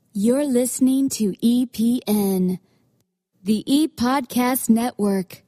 You're listening to EPN, the ePodcast Network.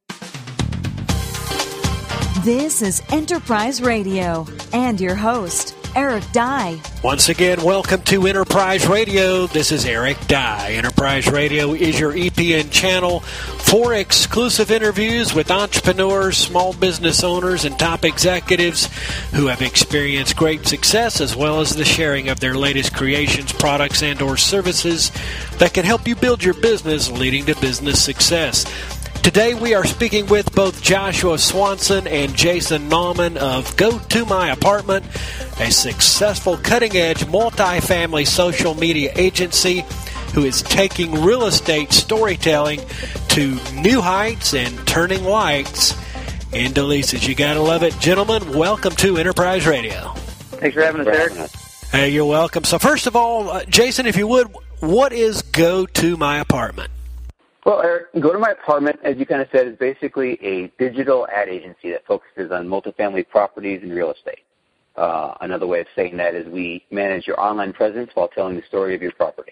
This is Enterprise Radio and your host, Eric Dye. Once again, welcome to Enterprise Radio. This is Eric Dye. Enterprise Radio is your EPN channel for exclusive interviews with entrepreneurs, small business owners, and top executives who have experienced great success, as well as the sharing of their latest creations, products, and or services that can help you build your business, leading to business success. Today we are speaking with both Joshua Swanson and Jason Nauman of Go To My Apartment, a successful cutting-edge multifamily social media agency who is taking real estate storytelling to new heights and turning likes into leases. You gotta love it. Gentlemen, welcome to Enterprise Radio. Thanks for having us, Eric. Hey, you're welcome. So first of all, Jason, if you would, what is Go To My Apartment? Well, Eric, Go To My Apartment, as you kind of said, is basically a digital ad agency that focuses on multifamily properties and real estate. Another way of saying that is we manage your online presence while telling the story of your property.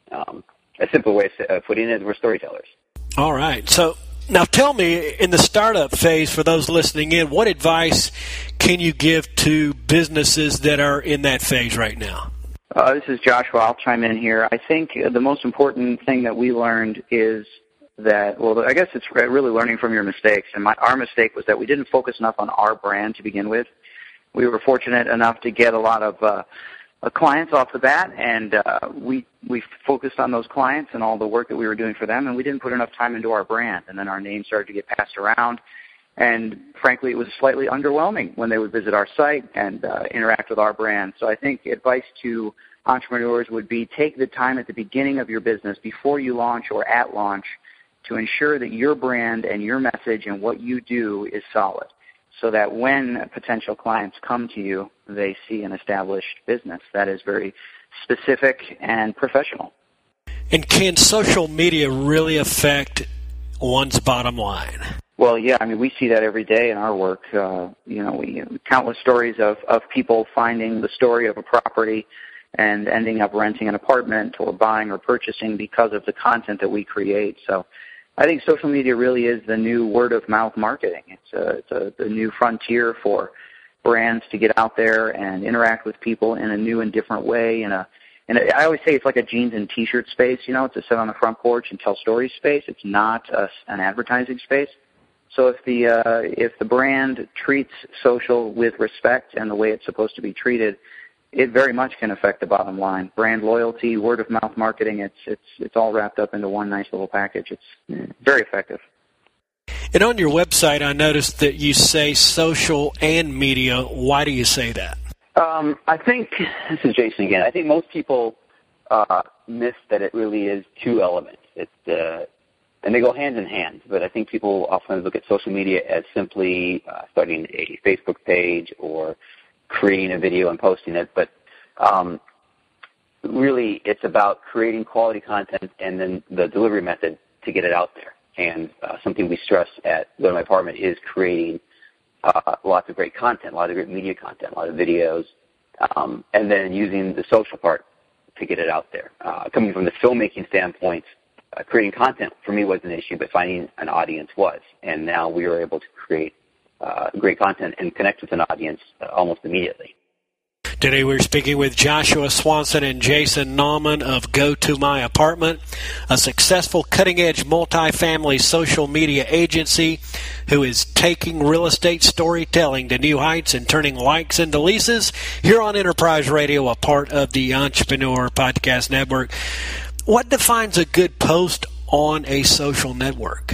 A simple way of putting it is we're storytellers. All right. So now tell me, in the startup phase, for those listening in, what advice can you give to businesses that are in that phase right now? This is Joshua. I'll chime in here. I think the most important thing that we learned is that, well, I guess it's really learning from your mistakes. And our mistake was that we didn't focus enough on our brand to begin with. We were fortunate enough to get a lot of clients off the bat, and we focused on those clients and all the work that we were doing for them, and we didn't put enough time into our brand. And then our name started to get passed around. And frankly, it was slightly underwhelming when they would visit our site and interact with our brand. So I think advice to entrepreneurs would be take the time at the beginning of your business, before you launch or at launch, to ensure that your brand and your message and what you do is solid, so that when potential clients come to you, they see an established business that is very specific and professional. And can social media really affect one's bottom line? Well, yeah, I mean, we see that every day in our work. Countless stories of people finding the story of a property and ending up renting an apartment or buying or purchasing because of the content that we create. So I think social media really is the new word-of-mouth marketing. It's the new frontier for brands to get out there and interact with people in a new and different way. And I always say it's like a jeans and T-shirt space. You know, it's a sit on the front porch and tell stories space. It's not an advertising space. So if the brand treats social with respect and the way it's supposed to be treated, it very much can affect the bottom line. Brand loyalty, word-of-mouth marketing, it's all wrapped up into one nice little package. It's very effective. And on your website, I noticed that you say social and media. Why do you say that? I think, this is Jason again, I think most people miss that it really is two elements. And they go hand in hand, but I think people often look at social media as simply starting a Facebook page or creating a video and posting it, but really it's about creating quality content and then the delivery method to get it out there. And something we stress at Go To My Apartment is creating lots of great content, a lot of great media content, a lot of videos, and then using the social part to get it out there. Coming from the filmmaking standpoint, creating content for me wasn't an issue, but finding an audience was. And now we are able to create great content and connect with an audience almost immediately. Today we're speaking with Joshua Swanson and Jason Nauman of Go To My Apartment, a successful cutting-edge multifamily social media agency who is taking real estate storytelling to new heights and turning likes into leases here on Enterprise Radio, a part of the Entrepreneur Podcast Network. What defines a good post on a social network?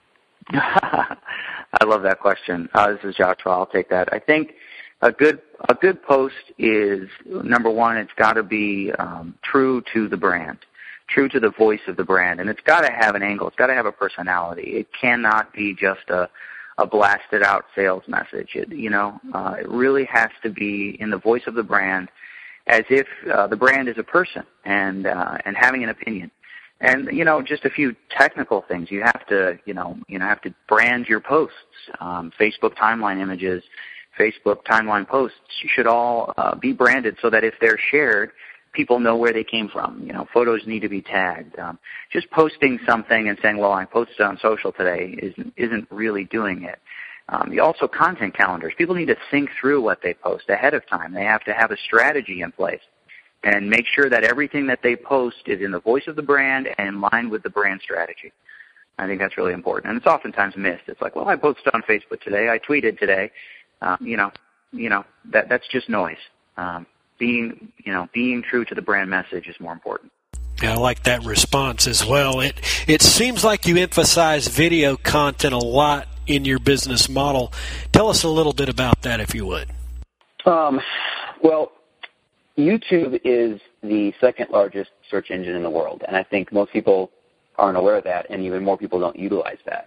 I love that question. This is Joshua. I'll take that. I think a good post is, number one, it's got to be true to the brand, true to the voice of the brand, and it's got to have an angle. It's got to have a personality. It cannot be just a blasted out sales message. It really has to be in the voice of the brand, as if the brand is a person and having an opinion. And, just a few technical things. You have to, have to brand your posts. Facebook timeline images, Facebook timeline posts should all be branded so that if they're shared, people know where they came from. Photos need to be tagged. Just posting something and saying, well, I posted on social today isn't really doing it. Also, content calendars. People need to think through what they post ahead of time. They have to have a strategy in place and make sure that everything that they post is in the voice of the brand and in line with the brand strategy. I think that's really important, and it's oftentimes missed. It's like, well, I posted on Facebook today, I tweeted today. That's just noise. Being true to the brand message is more important. Yeah, I like that response as well. It seems like you emphasize video content a lot in your business model. Tell us a little bit about that, if you would. Well, YouTube is the second largest search engine in the world, and I think most people aren't aware of that, and even more people don't utilize that.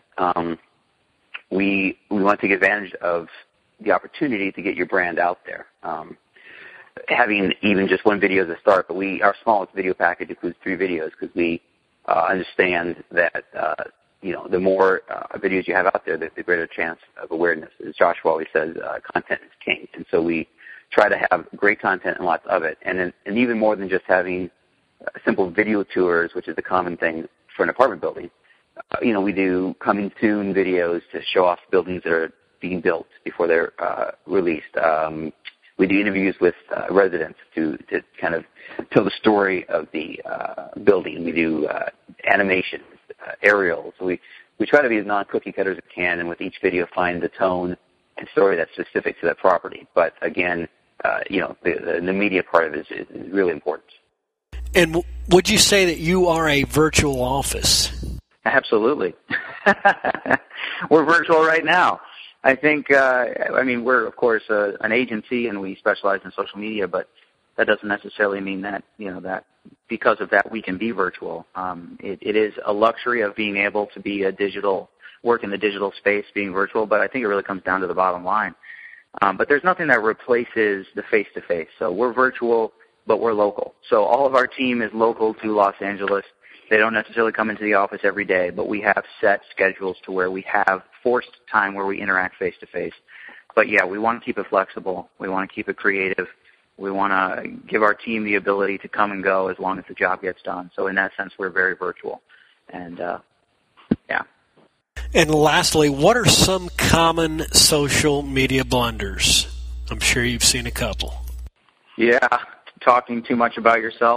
We want to take advantage of the opportunity to get your brand out there. Having even just one video as a start, but our smallest video package includes 3 videos because we understand that the more videos you have out there, the greater chance of awareness. As Joshua always says, content is king, and so we try to have great content and lots of it, and even more than just having simple video tours, which is a common thing for an apartment building. We do coming soon videos to show off buildings that are being built before they're released. We do interviews with residents to kind of tell the story of the building. We do animations, aerials. We try to be as non-cookie cutters as we can, and with each video find the tone and story that's specific to that property. But again, the media part of it is really important. And would you say that you are a virtual office? Absolutely. We're virtual right now. I think, we're, of course, an agency, and we specialize in social media, but that doesn't necessarily mean that, that because of that we can be virtual. It is a luxury of being able to be work in the digital space, being virtual, but I think it really comes down to the bottom line. But there's nothing that replaces the face-to-face. So we're virtual, but we're local. So all of our team is local to Los Angeles. They don't necessarily come into the office every day, but we have set schedules to where we have forced time where we interact face-to-face. But, yeah, we want to keep it flexible. We want to keep it creative. We want to give our team the ability to come and go as long as the job gets done. So in that sense, we're very virtual. And, yeah. And lastly, what are some common social media blunders? I'm sure you've seen a couple. Yeah, talking too much about yourself.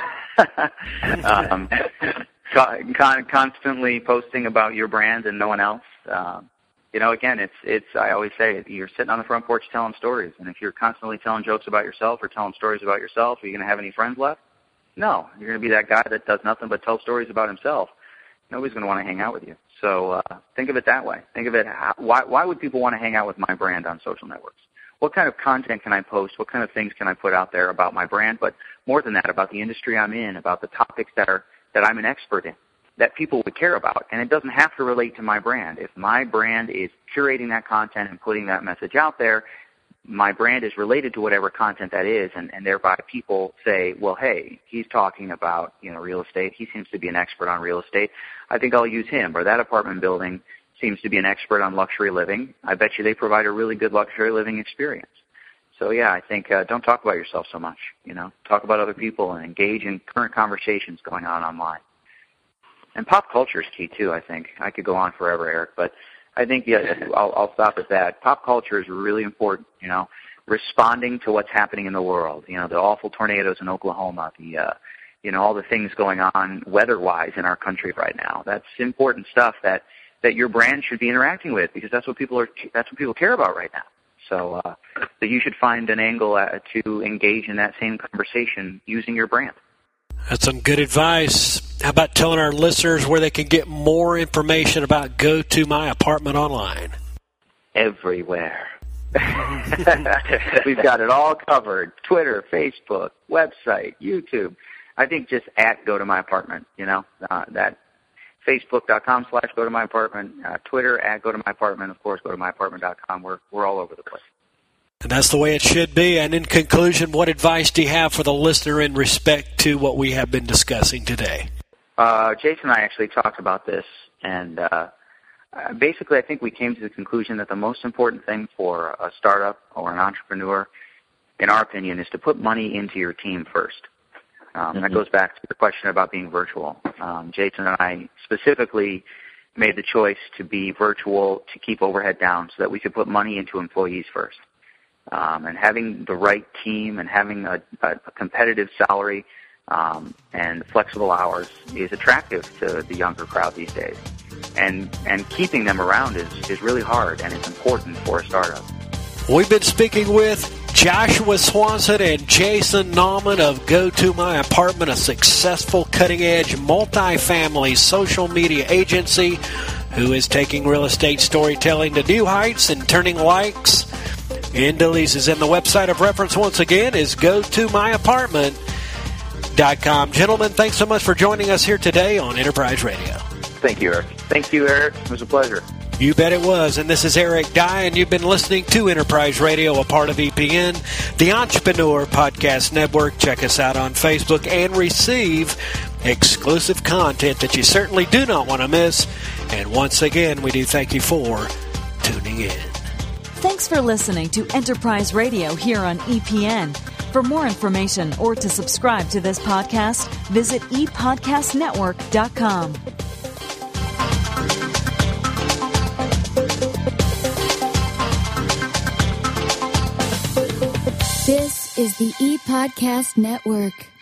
Constantly posting about your brand and no one else. Again, it's. I always say you're sitting on the front porch telling stories, and if you're constantly telling jokes about yourself or telling stories about yourself, are you going to have any friends left? No, you're going to be that guy that does nothing but tell stories about himself. Nobody's going to want to hang out with you. So think of it that way. Think of it. Why would people want to hang out with my brand on social networks? What kind of content can I post? What kind of things can I put out there about my brand? But more than that, about the industry I'm in, about the topics that I'm an expert in, that people would care about. And it doesn't have to relate to my brand. If my brand is curating that content and putting that message out there, my brand is related to whatever content that is, and thereby people say, well, hey, he's talking about real estate. He seems to be an expert on real estate. I think I'll use him. Or that apartment building seems to be an expert on luxury living. I bet you they provide a really good luxury living experience. So, yeah, I think don't talk about yourself so much. Talk about other people and engage in current conversations going on online. And pop culture is key, too, I think. I could go on forever, Eric, but I think I'll stop at that. Pop culture is really important, responding to what's happening in the world, the awful tornadoes in Oklahoma, all the things going on weather-wise in our country right now. That's important stuff that your brand should be interacting with, because that's what people care about right now. So you should find an angle to engage in that same conversation using your brand. That's some good advice. How about telling our listeners where they can get more information about Go To My Apartment online? Everywhere. We've got it all covered. Twitter, Facebook, website, YouTube. I think just at Go To My Apartment, that Facebook.com/GoToMyApartment, Twitter at Go To My Apartment, of course, GoToMyApartment.com. We're all over the place. And that's the way it should be. And in conclusion, what advice do you have for the listener in respect to what we have been discussing today? Jason and I actually talked about this, and basically I think we came to the conclusion that the most important thing for a startup or an entrepreneur, in our opinion, is to put money into your team first. That goes back to the question about being virtual. Jason and I specifically made the choice to be virtual to keep overhead down so that we could put money into employees first. And having the right team and having a competitive salary and flexible hours is attractive to the younger crowd these days. And keeping them around is really hard, and it's important for a startup. We've been speaking with Joshua Swanson and Jason Nauman of Go To My Apartment, a successful cutting-edge multifamily social media agency who is taking real estate storytelling to new heights and turning likes into leases. And the website of reference, once again, is GoToMyApartment.com. Gentlemen, thanks so much for joining us here today on Enterprise Radio. Thank you, Eric. Thank you, Eric. It was a pleasure. You bet it was. And this is Eric Dye, and you've been listening to Enterprise Radio, a part of EPN, the Entrepreneur Podcast Network. Check us out on Facebook and receive exclusive content that you certainly do not want to miss. And once again, we do thank you for tuning in. Thanks for listening to Enterprise Radio here on EPN. For more information or to subscribe to this podcast, visit epodcastnetwork.com. This is the ePodcast Network.